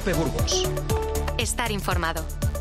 Cope Burgos. Estar informado.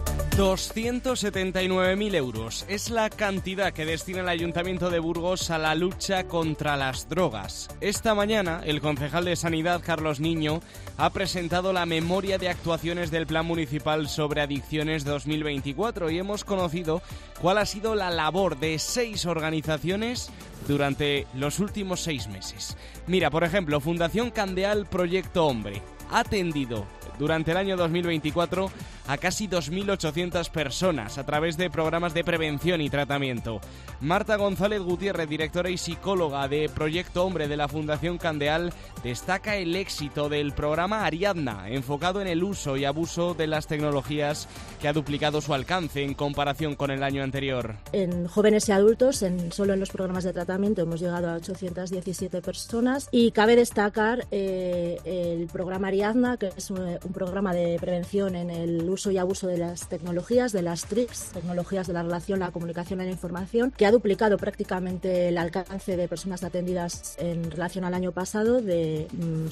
279.000 euros es la cantidad que destina el Ayuntamiento de Burgos a la lucha contra las drogas. Esta mañana, el concejal de Sanidad, Carlos Niño, ha presentado la memoria de actuaciones del Plan Municipal sobre Adicciones 2024 y hemos conocido cuál ha sido la labor de 6 organizaciones durante los últimos 6 meses. Mira, por ejemplo, Fundación Candeal Proyecto Hombre ha atendido durante el año 2024 a casi 2.800 personas a través de programas de prevención y tratamiento. Marta González Gutiérrez, directora y psicóloga de Proyecto Hombre de la Fundación Candeal, destaca el éxito del programa Ariadna, enfocado en el uso y abuso de las tecnologías, que ha duplicado su alcance en comparación con el año anterior. En jóvenes y adultos, solo en los programas de tratamiento, hemos llegado a 817 personas y cabe destacar el programa Ariadna, que es un programa de prevención en el uso y abuso de las tecnologías, de las TRICs, tecnologías de la relación, la comunicación y la información, que ha duplicado prácticamente el alcance de personas atendidas en relación al año pasado, de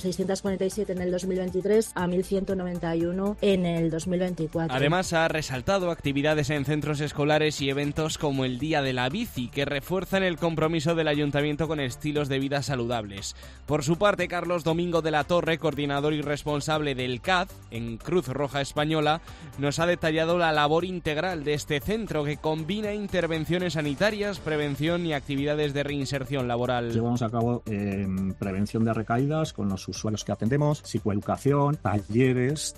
647 en el 2023 a 1.191 en el 2024. Además, ha resaltado actividades en centros escolares y eventos como el Día de la Bici, que refuerzan el compromiso del Ayuntamiento con estilos de vida saludables. Por su parte, Carlos Domingo de la Torre, coordinador y responsable del CAD en Cruz Roja Española, nos ha detallado la labor integral de este centro, que combina intervenciones sanitarias, prevención y actividades de reinserción laboral. Llevamos a cabo prevención de recaídas con los usuarios que atendemos, psicoeducación, talleres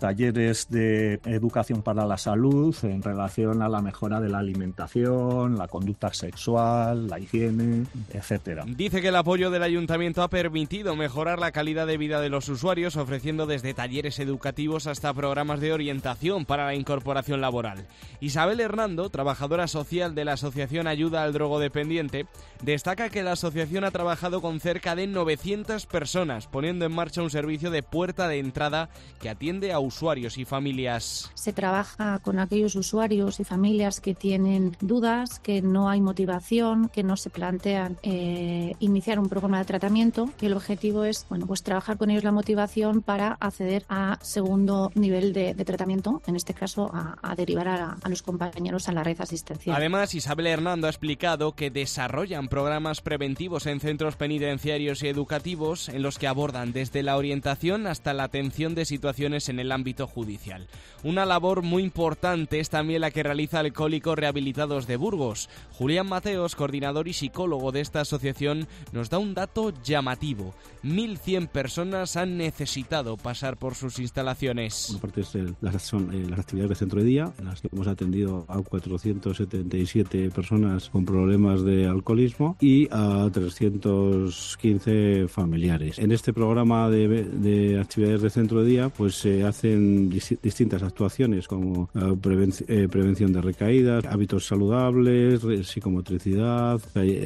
de educación para la salud en relación a la mejora de la alimentación, la conducta sexual, la higiene, etcétera. Dice que el apoyo del Ayuntamiento ha permitido mejorar la calidad de vida de los usuarios, ofreciendo desde talleres educativos hasta programas de orientación para la incorporación laboral. Isabel Hernando, trabajadora social de la Asociación Ayuda al Drogodependiente, destaca que la asociación ha trabajado con cerca de 900 personas, poniendo en marcha un servicio de puerta de entrada que atiende a usuarios y familias. Se trabaja con aquellos usuarios y familias que tienen dudas, que no hay motivación, que no se plantean iniciar un programa de tratamiento, y el objetivo es trabajar con ellos la motivación para acceder a segundo nivel de tratamiento, en este caso a derivar a los compañeros a la red asistencial. Además, Isabel Hernando ha explicado que desarrollan programas preventivos en centros penitenciarios y educativos en los que abordan desde la orientación hasta la atención de situaciones en el ámbito judicial. Una labor muy importante es también la que realiza Alcohólicos Rehabilitados de Burgos. Julián Mateos, coordinador y psicólogo de esta asociación, nos da un dato llamativo. 1.100 personas han necesitado pasar por sus instalaciones. Una parte son las actividades de centro de día, en las que hemos atendido a 477 personas con problemas de alcoholismo y a 315 familiares. En este programa de actividades de centro de día pues se hacen distintas actuaciones como prevención de recaídas, hábitos saludables, psicomotricidad,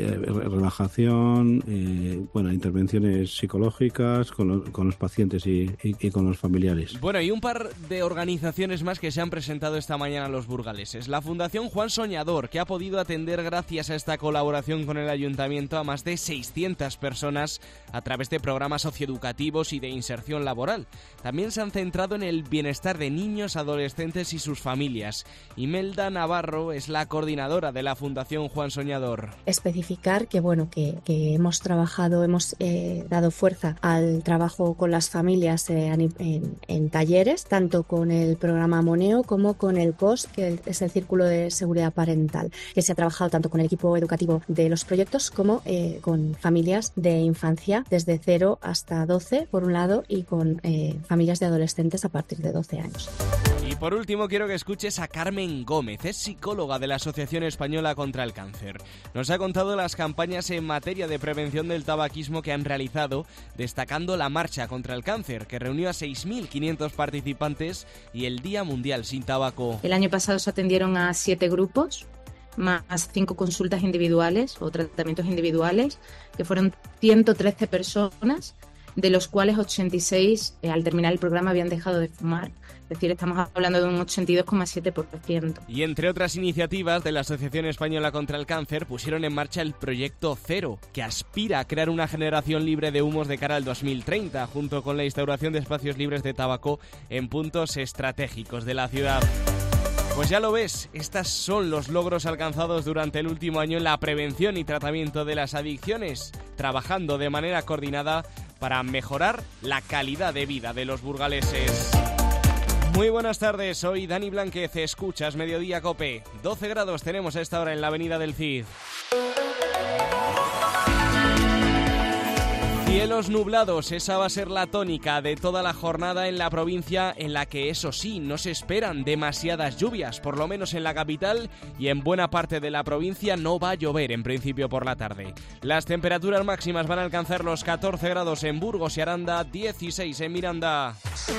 relajación, intervenciones psicológicas con los pacientes y con los familiares. Bueno, y un par de organizaciones más que se han presentado esta mañana a los burgaleses. La Fundación Juan Soñador, que ha podido atender gracias a esta colaboración con el Ayuntamiento a más de 600 personas a través de programas socioeducativos y de inserción laboral. También se han centrado en el bienestar de niños, adolescentes y sus familias. Imelda Navarro es la coordinadora de la Fundación Juan Soñador. Especificar que hemos trabajado, hemos dado fuerza al trabajo con las familias en talleres, tanto con el programa Moneo como con el COS, que es el Círculo de Seguridad Parental, que se ha trabajado tanto con el equipo educativo de los proyectos como con familias de infancia desde 0 hasta 12, por un lado, y con familias de adolescentes a partir de 12 años. Y por último quiero que escuches a Carmen Gómez, es psicóloga de la Asociación Española contra el Cáncer. Nos ha contado las campañas en materia de prevención del tabaquismo que han realizado, destacando la Marcha contra el Cáncer, que reunió a 6.500 participantes, y el Día Mundial sin Tabaco. El año pasado se atendieron a 7 grupos, más 5 consultas individuales o tratamientos individuales, que fueron 113 personas. de los cuales 86 al terminar el programa habían dejado de fumar. Es decir, estamos hablando de un 82,7%. Y entre otras iniciativas de la Asociación Española contra el Cáncer pusieron en marcha el Proyecto Cero, que aspira a crear una generación libre de humos de cara al 2030, junto con la instauración de espacios libres de tabaco en puntos estratégicos de la ciudad. Pues ya lo ves, estos son los logros alcanzados durante el último año en la prevención y tratamiento de las adicciones, trabajando de manera coordinada para mejorar la calidad de vida de los burgaleses. Muy buenas tardes, soy Dani Blanquez, escuchas Mediodía Cope. 12 grados tenemos a esta hora en la avenida del Cid. Cielos nublados, esa va a ser la tónica de toda la jornada en la provincia, en la que, eso sí, no se esperan demasiadas lluvias, por lo menos en la capital, y en buena parte de la provincia no va a llover en principio por la tarde. Las temperaturas máximas van a alcanzar los 14 grados en Burgos y Aranda, 16 en Miranda.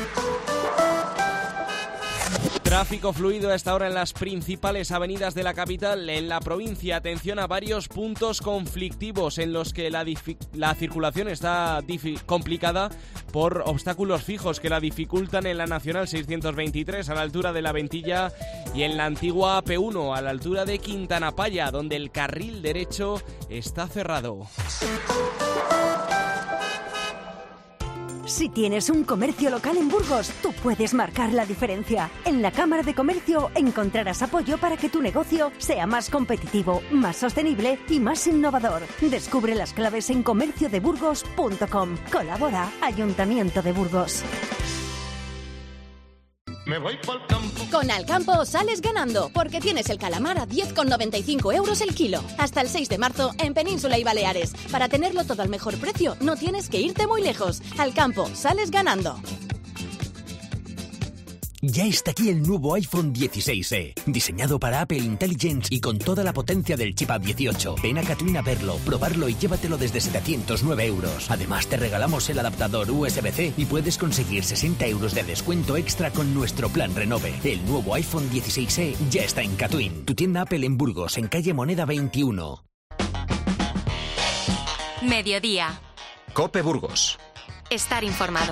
Tráfico fluido a esta hora en las principales avenidas de la capital. En la provincia, atención a varios puntos conflictivos en los que la circulación está complicada por obstáculos fijos que la dificultan en la Nacional 623 a la altura de La Ventilla y en la antigua AP1 a la altura de Quintanapaya, donde el carril derecho está cerrado. Si tienes un comercio local en Burgos, tú puedes marcar la diferencia. En la Cámara de Comercio encontrarás apoyo para que tu negocio sea más competitivo, más sostenible y más innovador. Descubre las claves en comerciodeburgos.com. Colabora Ayuntamiento de Burgos. Me voy pa'l campo. Con Alcampo sales ganando, porque tienes el calamar a 10,95 euros el kilo. Hasta el 6 de marzo en Península y Baleares. Para tenerlo todo al mejor precio, no tienes que irte muy lejos. Alcampo, sales ganando. Ya está aquí el nuevo iPhone 16e, diseñado para Apple Intelligence y con toda la potencia del chip A18. Ven a Catwin a verlo, probarlo y llévatelo desde 709 euros. Además te regalamos el adaptador USB-C y puedes conseguir 60 euros de descuento extra con nuestro plan Renove. El nuevo iPhone 16e ya está en Catwin, tu tienda Apple en Burgos, en calle Moneda 21. Mediodía. Cope Burgos. Estar informado.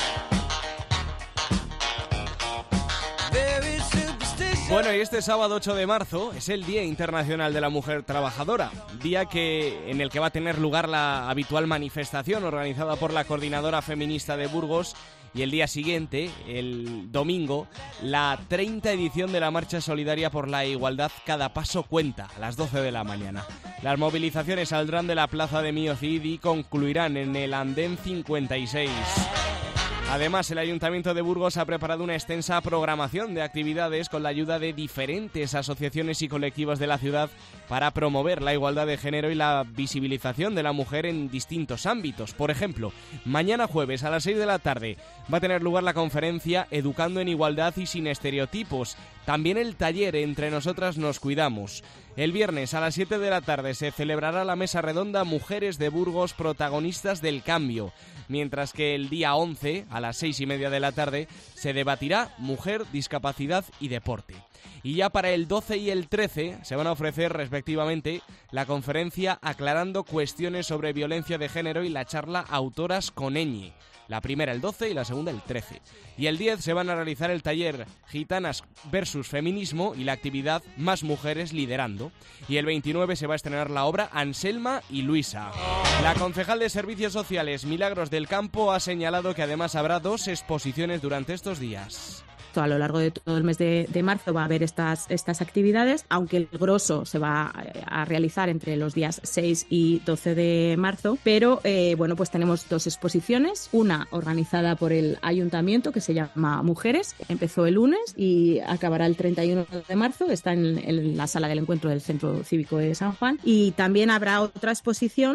Bueno, y este sábado 8 de marzo es el Día Internacional de la Mujer Trabajadora, día en el que va a tener lugar la habitual manifestación organizada por la Coordinadora Feminista de Burgos y el día siguiente, el domingo, la 30ª edición de la Marcha Solidaria por la Igualdad Cada Paso Cuenta, a las 12 de la mañana. Las movilizaciones saldrán de la Plaza de Mío Cid y concluirán en el Andén 56. Además, el Ayuntamiento de Burgos ha preparado una extensa programación de actividades con la ayuda de diferentes asociaciones y colectivos de la ciudad para promover la igualdad de género y la visibilización de la mujer en distintos ámbitos. Por ejemplo, mañana jueves a las 6 de la tarde va a tener lugar la conferencia Educando en Igualdad y sin Estereotipos. También el taller Entre Nosotras Nos Cuidamos. El viernes a las 7 de la tarde se celebrará la mesa redonda Mujeres de Burgos Protagonistas del Cambio, mientras que el día 11 a las 6:30 de la tarde se debatirá Mujer, Discapacidad y Deporte. Y ya para el 12 y el 13 se van a ofrecer respectivamente la conferencia Aclarando Cuestiones sobre Violencia de Género y la charla Autoras con Ñ. La primera el 12 y la segunda el 13. Y el 10 se van a realizar el taller Gitanas versus Feminismo y la actividad Más Mujeres Liderando. Y el 29 se va a estrenar la obra Anselma y Luisa. La concejal de Servicios Sociales Milagros del Campo ha señalado que además habrá 2 exposiciones durante estos días. A lo largo de todo el mes de marzo va a haber estas actividades, aunque el grosso se va a realizar entre los días 6 y 12 de marzo, pero bueno, pues tenemos 2 exposiciones, una organizada por el Ayuntamiento que se llama Mujeres, empezó el lunes y acabará el 31 de marzo, está en la sala del encuentro del Centro Cívico de San Juan, y también habrá otra exposición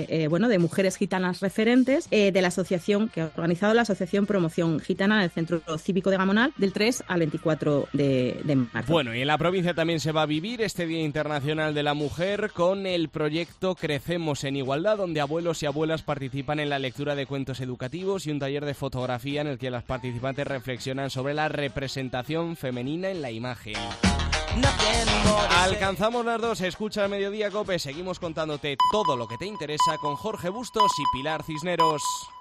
de mujeres gitanas referentes de la asociación que ha organizado la Asociación Promoción Gitana del Centro Cívico de Gamonal, del 3 al 24 de marzo. Bueno, y en la provincia también se va a vivir este Día Internacional de la Mujer con el proyecto Crecemos en Igualdad, donde abuelos y abuelas participan en la lectura de cuentos educativos y un taller de fotografía en el que las participantes reflexionan sobre la representación femenina en la imagen. Alcanzamos las 2, escucha el Mediodía Cope, seguimos contándote todo lo que te interesa con Jorge Bustos y Pilar Cisneros.